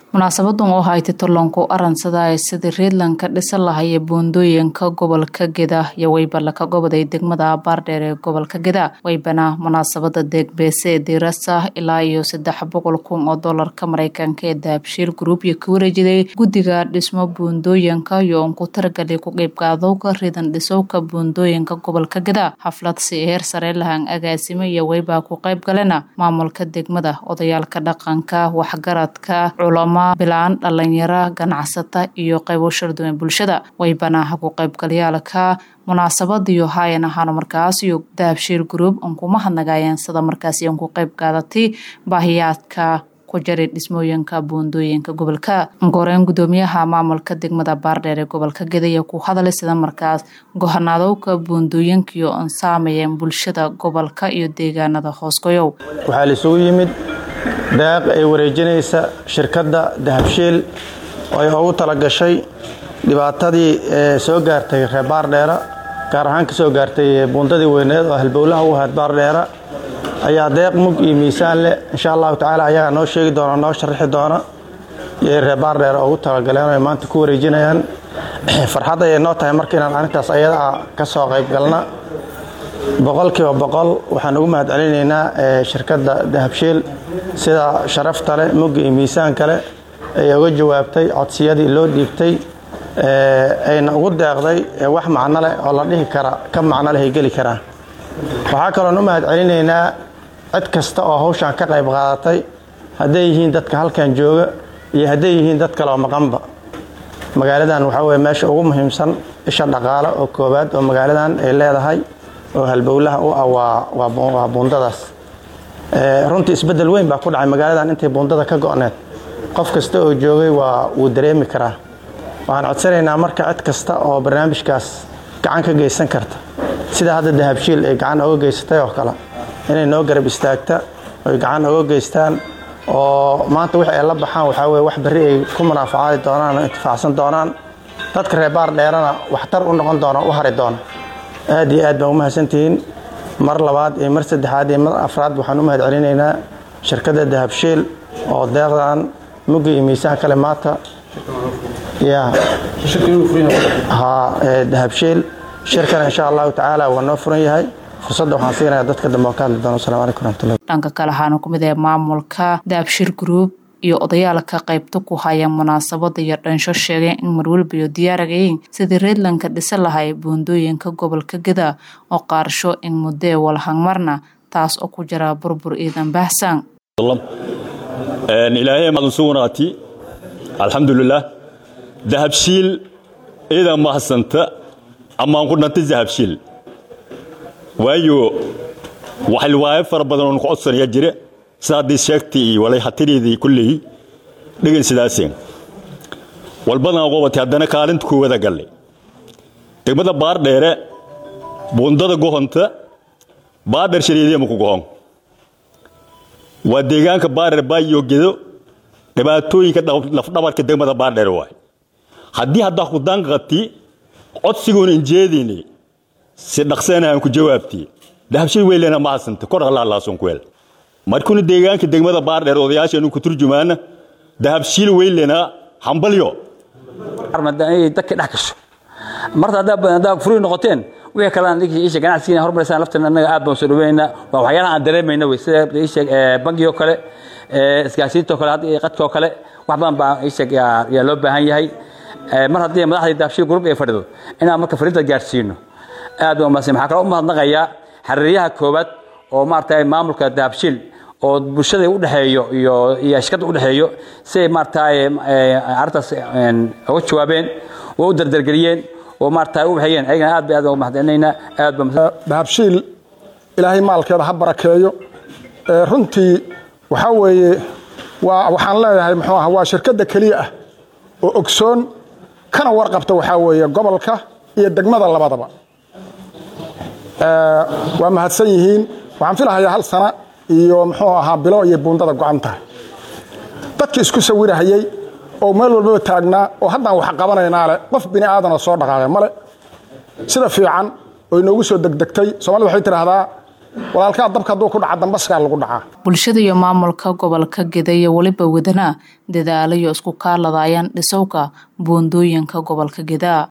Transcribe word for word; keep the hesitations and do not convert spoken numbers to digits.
munaasabadan oo hay'adda Tolonko aransada ay sidii Reedlanka dhisan lahayd buundooyinka gobolka Geda iyo wayba ka goboday degmada Baardheer ee gobolka Geda waybana munaasabada deegbese dirasa ilaa iyo saddex boqol kun oo dollarka Mareykanka ee Dahabshiil Group iyo ku wareejiday guddiga dhismo buundooyinka iyo ku targalay ku qayb qaadowga ridan dhisowka buundooyinka gobolka Geda xaflad si heer sare lahan agaasimo iyo wayba ku qayb galena maamulka degmada odayaalka dhaqanka waxgaradka culamo bilaan dhalinyaro ganacsata iyo qaybo shirduun bulshada waybana ku qaybgalayaalka munaasabada iyo hay'adaha ahaan markaas iyo Dahabshiil Group oo kuma hadnagayeen sida markaas iyo ku qayb qaadatay baahiyaadka ku jiray dhismooyinka buundooyinka gobolka goreen gudoomiyaha maamulka degmada Baardheer ee gobolka Geda ku hadalay sida markaas go'aanadowga buundooyinka iyo saameeyeen bulshada gobolka iyo deegaanada hooskoyow waxa la isugu yimid deeq ay wareejinaysa shirkadda Dahabshiil oo ay ugu tala gashay dhibaatadii soo gaartay reer Baardheer gaar ahaan ka soo gaartay buundadii weyneed oo halbowlaha u ahayd Baardheer ayaa deeq mug iyo miisaan leh insha Allah taala ayaga noo sheegi doona noo sharxi doona ee reer Baardheer ugu tala galeen oo maanta ku wareejinayaan farxad ay noo tahay markii aan arintaas ayada ka soo qayb galna boqolkiiba boqol waxaan ugu mahadcelinaynaa shirkadda Dahabshiil sida sharafta leh mug iyo miisaan kale ay uga jawaabtay codsiyadii loo dhiibtay ee ayna ugu deeqday wax macno leh oo la dhihi kara ka macno leh ay gali karaan waxa kale oo u mahadcelinaynaa cid kasta oo hawshan ka qayb qaadatay haday yihiin dadka halkan jooga iyo haday yihiin dad kale oo maqanba magaaladan waxa weeye meesha ugu muhiimsan isha dhaqaale oo koobaad oo magaaladan ay leedahay oo halbowlaha u ah waa buundadaas ee runtii isbedel weyn baa ku dhacay magaaladan intay buundada ka go'need qof kasta oo joogay waa uu dareemi karaa waxaan codsanaynaa marka cid kasta oo barnaamijkaas gacan ka geysan karta sida hadda Dahabshiil ay gacan uga geysatay oo kale inay noo garab istaagta oo gacan uga geystaan oo maanta wixii ay la baxaan waxa weeye wax bari ay ku munaafacaadi doonaan oo intifaacsan doonaan dadka reer Baardheerna waxtar u noqon doona u hari doona aad iyo aad baan u mahadsantihiin mar labaad iyo mar saddexaad iyo mar afraad waxaan u mahadcelinaynaa shirkadda Dahabshiil oo deeqdan mugi iyo miisaan kale maanta ya ha Dahabshiil shirkana insha Allah taala waa noo furan yahay fursad waxaan siinayaa dadka dambe ka hadli doona assalaamu calaykum warahmatullahi dhanka kale waxaan ku mid ah maamulka Dahabshiil Group iyo odayaalka qaybta ku haya munaasabada iyo dhansho sheegay in marwalba iyo diyaaragayn sidii Reedlanka dhisan lahayd buundooyinka gobolka Geda oo qaarsho in muddo walhan marna taas oo ku jira burbur iidan baahsan een ilaahay ma suunaati alxamdulillah Dahabshiil ida ma hasanta ama ku dhantay Dahabshiil waayo waxa waay far badan oo ku codsanaya jire saadii sheegtay walay hatiridii kulli dhigin sidaaseen walbana qowatay hadana kaalinta ku wada galay degmada Baardheer buundada gohonta Baardheer shariidii ma ku gohon waa deegaanka Baardheer baayo Gedo dhibaatooyinka laf dhabarka degmada Baardheer waay hadii hadda ku danqati codsigoon injeedini si dhaqsanahan ku jawaabtay Dahabshiil weelena ma hasanta kor Allah Allah soo kuweel markuu deegaanka degmada Baardheer odayaasha ku turjumaana Dahabshiil weelena hambalyo armaday dadka dhaxkasho marta hadda furin noqoteen wixii kala aan dhigay isha ganacsiga hormarsan laftan anaga aad baan soo dhaweynaa waa waxyaalaha aan dareemayna way sida isha bangiyo kale ee iskaashiinto kale hadii qadko kale wax badan baa isha yaa loo baahan yahay mar hadii madaxda Dahabshiil Group ay fadhido inaan marka fariinta gaarsiino aad u maasay maxaa kala u mahadnaqayaa xariyaha koobaad oo maartay maamulka Dahabshiil oo bulshada u dhaxeeyo iyo iyo shirkadda u dhaxeeyo si maartay artaas uga jawaabeen oo dardargeliyeen oo maartay u waxayeen ayagana aad bay aad uga mahadcelinayna aad baa Dahabshiil ilaahay maalkeeda ha barakeeyo runtii waxa weeye waa waxaan leeyahay muxuu ahaa waa shirkadda kaliya ah oo ogsoon kana warqabta waxa weeye gobolka iyo degmada labadaba ee waa mahadsan yihiin waxaan filahayaa hal sana iyo muxuu ahaa bilo iyo buundada go'an tahay dadkii isku sawirahayay oo meel walba taagnaa oo haddaan wax qabanaynaa le qof bini aadan oo soo dhaqaaqay male sida fiican oo inoogu soo degdegtay Soomaalidu waxay tiraahdaa walaalkaa dabka hadduu ku dhaca dambaskaa lagu dhacaa. Bulshada iyo maamulka gobolka Gedo iyo waliba wadana dadaalayo isku kaaladayaan dhisowka buundooyinka gobolka Gedo.